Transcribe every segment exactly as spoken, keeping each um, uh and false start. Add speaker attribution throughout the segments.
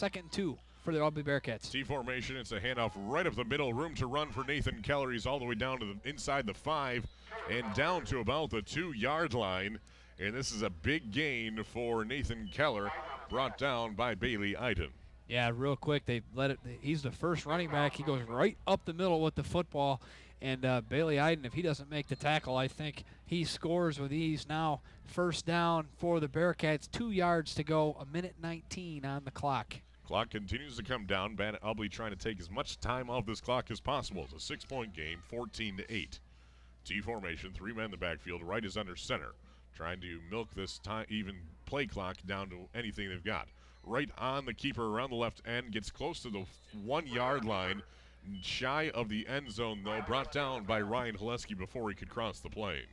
Speaker 1: second and two for the Albany Bearcats.
Speaker 2: T formation, it's a handoff right up the middle. Room to run for Nathan Keller. He's all the way down to the inside the five and down to about the two-yard line. And this is a big gain for Nathan Keller, brought down by Bailey Iden.
Speaker 1: Yeah, real quick, they let it. He's the first running back. He goes right up the middle with the football. And uh, Bailey Iden, if he doesn't make the tackle, I think he scores with ease. Now, first down for the Bearcats, two yards to go, a minute nineteen on the clock.
Speaker 2: Clock continues to come down. Van Ubly trying to take as much time off this clock as possible. It's a six-point game, fourteen to eight. T formation, three men in the backfield. Right is under center, trying to milk this time, even play clock down to anything they've got. Right on the keeper around the left end, gets close to the one-yard line. Shy of the end zone, though, brought down by Ryan Haleski before he could cross the plane.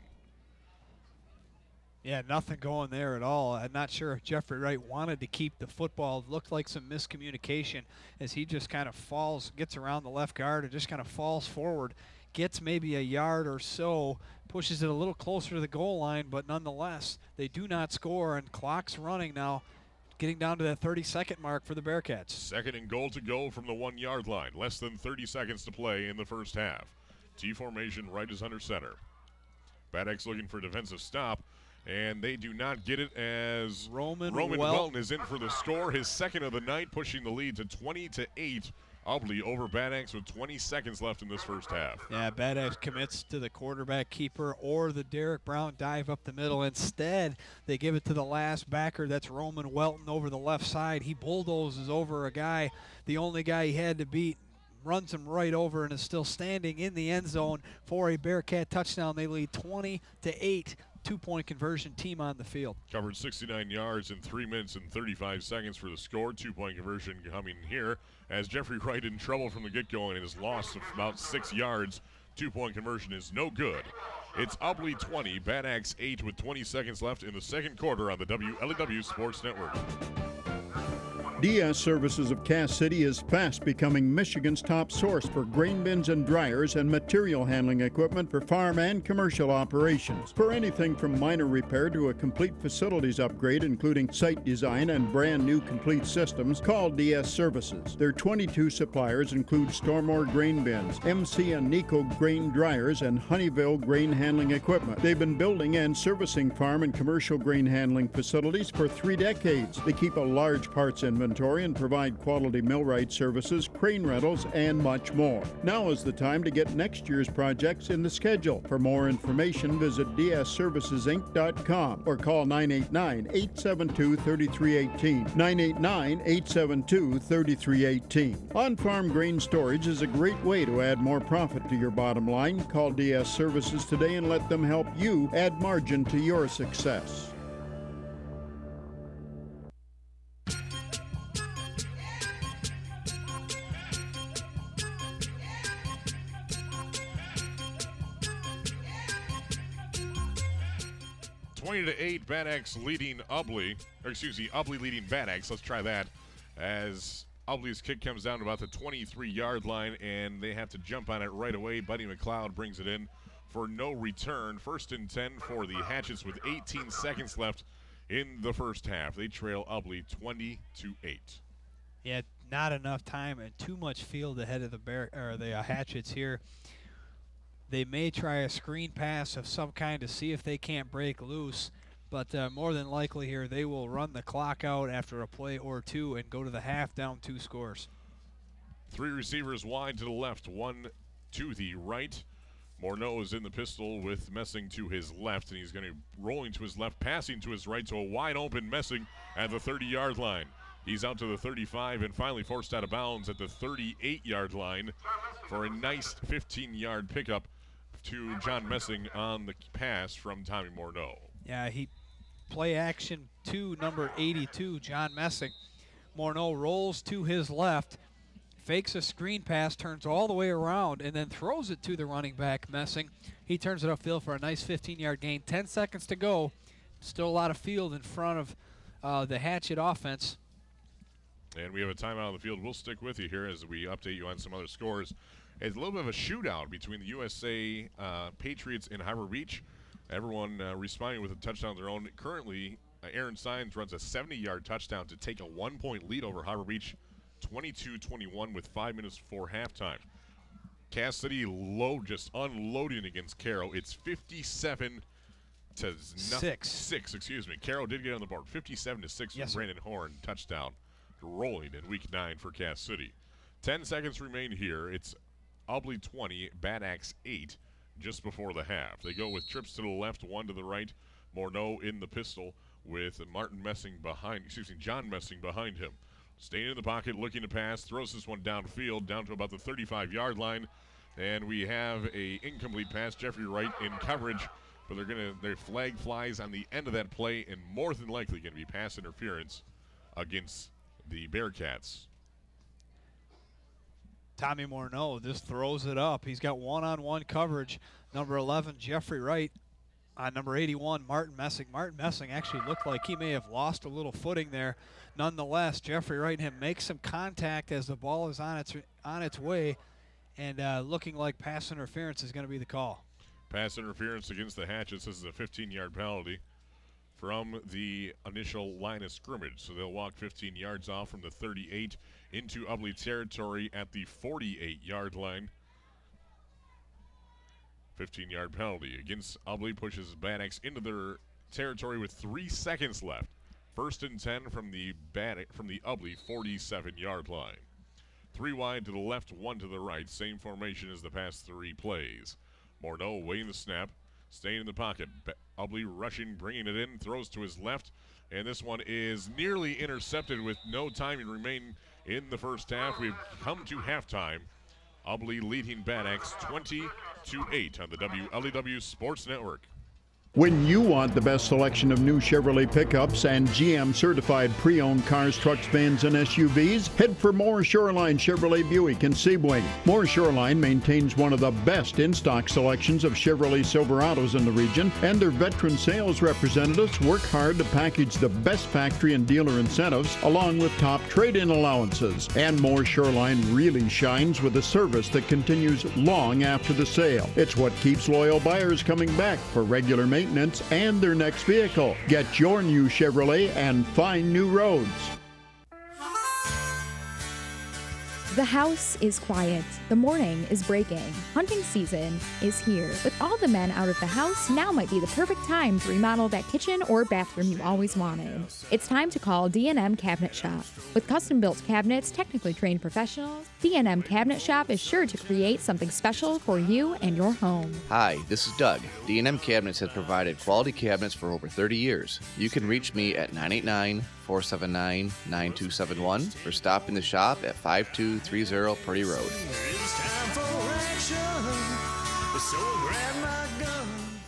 Speaker 1: Yeah, nothing going there at all. I'm not sure if Jeffrey Wright wanted to keep the football. It looked like some miscommunication as he just kind of falls, gets around the left guard and just kind of falls forward, gets maybe a yard or so, pushes it a little closer to the goal line, but nonetheless, they do not score, and clock's running now, getting down to that thirty-second mark for the Bearcats.
Speaker 2: Second and goal to go from the one-yard line. Less than thirty seconds to play in the first half. T formation, right is under center. Bad X looking for a defensive stop, and they do not get it as
Speaker 1: Roman,
Speaker 2: Roman
Speaker 1: Wel-
Speaker 2: Welton is in for the score, his second of the night, pushing the lead to twenty to eight. Ubly over Bad Axe with twenty seconds left in this first half.
Speaker 1: Yeah, Bad Axe commits to the quarterback keeper or the Derek Brown dive up the middle. Instead, they give it to the last backer. That's Roman Welton over the left side. He bulldozes over a guy, the only guy he had to beat, runs him right over, and is still standing in the end zone for a Bearcat touchdown. They lead twenty to eight. Two-point conversion, team on the field.
Speaker 2: Covered sixty-nine yards in three minutes and thirty-five seconds for the score. Two-point conversion coming here as Jeffrey Wright in trouble from the get-go and his loss of about six yards. Two-point conversion is no good. It's Ubly twenty, Bad Axe eight with twenty seconds left in the second quarter on the W L E W Sports Network.
Speaker 3: D S Services of Cass City is fast becoming Michigan's top source for grain bins and dryers and material handling equipment for farm and commercial operations. For anything from minor repair to a complete facilities upgrade, including site design and brand new complete systems, call D S Services. Their twenty-two suppliers include Stormore grain bins, M C and Nico grain dryers, and Honeyville grain handling equipment. They've been building and servicing farm and commercial grain handling facilities for three decades. They keep a large parts inventory and provide quality millwright services, crane rentals, and much more. Now is the time to get next year's projects in the schedule. For more information, visit d s services inc dot com or call nine eight nine, eight seven two, three three one eight, nine eight nine, eight seven two, three three one eight. On-farm grain storage is a great way to add more profit to your bottom line. Call D S Services today and let them help you add margin to your success.
Speaker 2: twenty to eight, Bad Axe leading Ubly, or excuse me, Ubly leading Bad Axe. Let's try that as Ubly's kick comes down to about the twenty-three-yard line, and they have to jump on it right away. Buddy McLeod brings it in for no return. First and ten for the Hatchets with eighteen seconds left in the first half. They trail Ubly twenty to eight.
Speaker 1: Yeah, not enough time and too much field ahead of the Bear or the uh, Hatchets here. They may try a screen pass of some kind to see if they can't break loose, but uh, more than likely here they will run the clock out after a play or two and go to the half down two scores.
Speaker 2: Three receivers wide to the left, one to the right. Morneau is in the pistol with Messing to his left, and he's going to rolling to his left, passing to his right to a wide open Messing at the thirty-yard line. He's out to the thirty-five and finally forced out of bounds at the thirty-eight-yard line for a nice fifteen-yard pickup to John Messing on the pass from Tommy Morneau.
Speaker 1: Yeah, he play action to number eighty-two, John Messing. Morneau rolls to his left, fakes a screen pass, turns all the way around, and then throws it to the running back, Messing. He turns it upfield for a nice fifteen-yard gain. Ten seconds to go. Still a lot of field in front of uh, the Hatchet offense.
Speaker 2: And we have a timeout on the field. We'll stick with you here as we update you on some other scores. It's a little bit of a shootout between the U S A uh, Patriots and Harbor Beach. Everyone uh, responding with a touchdown of their own. Currently, Aaron Sines runs a seventy-yard touchdown to take a one-point lead over Harbor Beach, twenty-two twenty-one with five minutes before halftime. Cass City low, just unloading against Caro. It's fifty-seven to
Speaker 1: six.
Speaker 2: Six, excuse me. Caro did get on the board. fifty-seven to six
Speaker 1: Yes,
Speaker 2: for Brandon Horn. Touchdown. Rolling in week nine for Cass City. Ten seconds remain here. It's Ubly twenty, Bad Axe eight, just before the half. They go with trips to the left, one to the right. Morneau in the pistol with Martin Messing behind, excuse me, John Messing behind him. Staying in the pocket, looking to pass, throws this one downfield, down to about the thirty-five-yard line. And we have a incomplete pass. Jeffrey Wright in coverage, but they're gonna their flag flies on the end of that play, and more than likely going to be pass interference against the Bearcats.
Speaker 1: Tommy Morneau just throws it up. He's got one-on-one coverage. Number eleven, Jeffrey Wright. On number eighty-one, Martin Messing. Martin Messing actually looked like he may have lost a little footing there. Nonetheless, Jeffrey Wright and him make some contact as the ball is on its on its way, and uh, looking like pass interference is going to be the call.
Speaker 2: Pass interference against the Hatchets. This is a fifteen-yard penalty from the initial line of scrimmage. So they'll walk fifteen yards off from the thirty-eight into Ubly territory at the forty-eight-yard line. fifteen-yard penalty against Ubly, pushes Bad Axe into their territory with three seconds left. First and ten from the Bad from the Ubly forty-seven-yard line. Three wide to the left, one to the right. Same formation as the past three plays. Morneau weighing the snap, staying in the pocket. Ubly rushing, bringing it in, throws to his left, and this one is nearly intercepted with no time remaining in the first half. We've come to halftime. Ubly leading Bad Axe twenty to eight on the W L E W Sports Network.
Speaker 3: When you want the best selection of new Chevrolet pickups and G M certified pre-owned cars, trucks, vans, and S U Vs, head for Moore Shoreline Chevrolet Buick in Sebring. Moore Shoreline maintains one of the best in-stock selections of Chevrolet Silverados in the region, and their veteran sales representatives work hard to package the best factory and dealer incentives along with top trade-in allowances. And Moore Shoreline really shines with a service that continues long after the sale. It's what keeps loyal buyers coming back for regular maintenance maintenance and their next vehicle. Get your new Chevrolet and find new roads.
Speaker 4: The house is quiet. The morning is breaking. Hunting season is here. With all the men out of the house, now might be the perfect time to remodel that kitchen or bathroom you always wanted. It's time to call D and M Cabinet Shop. With custom-built cabinets, technically trained professionals, D and M Cabinet Shop is sure to create something special for you and your home.
Speaker 5: Hi, this is Doug. D and M Cabinets has provided quality cabinets for over thirty years. You can reach me at nine eight nine, four seven nine, nine two seven one or stop in the shop at five two three zero Purdy Road.
Speaker 6: It's time for action, so grab my gun.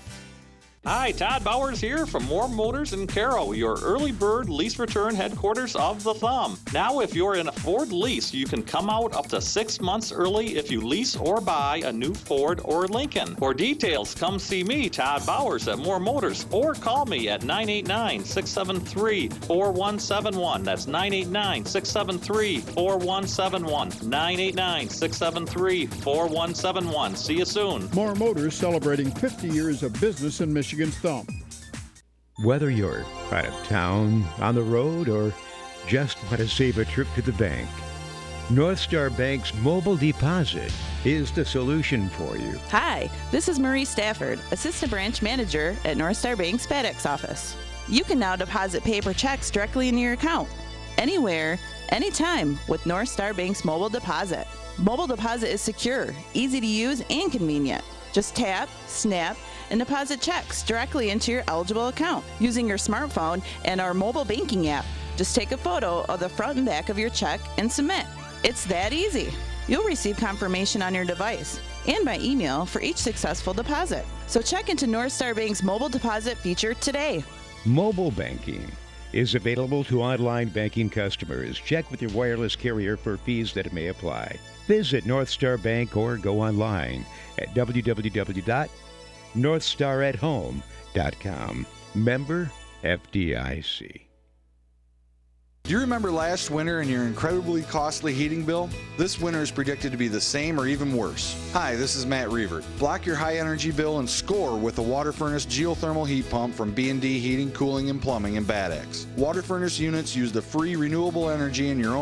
Speaker 7: Hi, Todd Bowers here from Moore Motors in Caro, your early bird lease return headquarters of the Thumb. Now, if you're in a Ford lease, you can come out up to six months early if you lease or buy a new Ford or Lincoln. For details, come see me, Todd Bowers, at Moore Motors, or call me at nine eight nine, six seven three, four one seven one. That's nine eight nine, six seven three, four one seven one. nine eight nine, six seven three, four one seven one. See you soon.
Speaker 3: Moore Motors celebrating fifty years of business in Michigan. Michigan's Thumb.
Speaker 8: Whether you're out of town, on the road, or just want to save a trip to the bank, North Star Bank's mobile deposit is the solution for you.
Speaker 9: Hi, this is Marie Stafford, Assistant Branch Manager at North Star Bank's FedEx office. You can now deposit paper checks directly into your account, anywhere, anytime with North Star Bank's mobile deposit. Mobile deposit is secure, easy to use, and convenient. Just tap, snap, and deposit checks directly into your eligible account using your smartphone and our mobile banking app. Just take a photo of the front and back of your check and submit. It's that easy. You'll receive confirmation on your device and by email for each successful deposit. So check into North Star Bank's mobile deposit feature today.
Speaker 8: Mobile banking is available to online banking customers. Check with your wireless carrier for fees that may apply. Visit North Star Bank or go online at w w w dot north star at home dot com. Member F D I C.
Speaker 10: Do you remember last winter and your incredibly costly heating bill? This winter is predicted to be the same or even worse. Hi, this is Matt Reavert. Block your high energy bill and score with the Water Furnace geothermal heat pump from B and D Heating, Cooling, and Plumbing in Bad Axe. Water Furnace units use the free renewable energy in your own